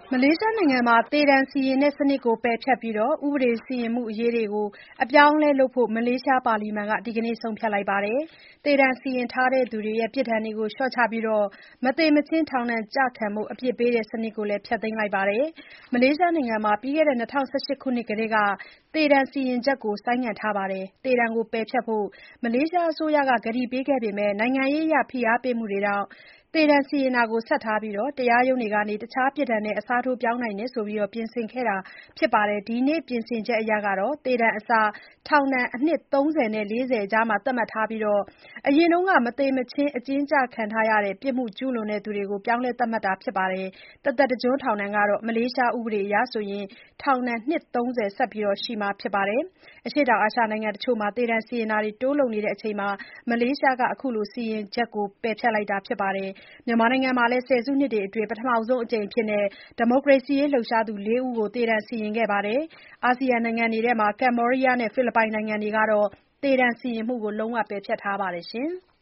မလေးရှားနိုင်ငံမှာ သေဒဏ်စီရင်တဲ့စနစ်ကို ပယ်ဖျက်ပြီး ဥပဒေစီရင်မှုအရေးတွေကို အပြောင်းအလဲလုပ်ဖို့ မလေးရှားပါလီမန်က ဒီနေ့ ဆုံးဖြတ်လိုက်ပါတယ်။ သေဒဏ်စီရင်ထားသူတွေရဲ့ ပြစ်ဒဏ်တွေကို လျှော့ချပြီး မသေမချင်း ထောင်ဒဏ်ကျခံဖို့ အပြစ်ပေးတဲ့စနစ်ကိုလည်း ဖျက်သိမ်းလိုက်ပါတယ်။ မလေးရှားနိုင်ငံမှာ ပြီးခဲ့တဲ့ ၂၀၁၈ ခုနှစ်ကတည်းက သေဒဏ်စီရင်ချက်ကို ဆိုင်းငံ့ထားပါတယ်။ သေဒဏ်ပယ်ဖျက်ဖို့ မလေးရှားအစိုးရက ကတိပေးခဲ့ပေမဲ့ နိုင်ငံရေးအရ ဖိအားပေးမှုတွေကြောင့် သေဒဏ်စီရင်တာကို ဆက်ထားပြီး တရားရုံးတွေကနေ တခြားပြစ်ဒဏ်နဲ့ အစားထိုးပြောင်းနိုင်တယ်ဆိုပြီး ပြင်ဆင်ခဲ့တာဖြစ်ပါတယ်။ ဒီနေ့ ပြင်ဆင်ချက်အရ သေဒဏ်အစား ထောင်ဒဏ် အနှစ် ၃၀ နဲ့ ၄၀ ကြား သတ်မှတ်ထားပြီး အရင်က မသေမချင်း အကျဉ်းကျခံထားရတဲ့ ပြစ်မှုကျူးလွန်သူတွေကို ပြောင်းလဲသတ်မှတ်တာဖြစ်ပါတယ်။ တသက်တကျွန်းထောင်ဒဏ်ကတော့ မလေးရှားဥပဒေအရ ထောင်ဒဏ် နှစ် ၃၀ ဆက်ရှိမှာဖြစ်ပါတယ်။ အရှေ့တောင်အာရှနိုင်ငံတချို့မှာ သေဒဏ်စီရင်တာတွေ တိုးလုပ်နေချိန် မလေးရှားက အခုလို စီရင်ချက်ကို ပယ်ဖျက်လိုက်တာဖြစ်ပါတယ်။ မြန်မာနိုင်ငံမှာလည်း ဆယ်စုနှစ်တွေအတွင်း ပထမဆုံးအကြိမ်အဖြစ် ဒီမိုကရေစီရေးလှုပ်ရှားသူ ၄ ဦးကို သေဒဏ်စီရင်ခဲ့ပါတယ်။ အာဆီယံနိုင်ငံတွေထဲမှာ ကမ္ဘောဒီးယားနဲ့ ဖိလစ်ပိုင်နိုင်ငံတွေကတော့ သေဒဏ်စီရင်မှုကို လုံးဝပယ်ဖျက်ထားပါတယ်။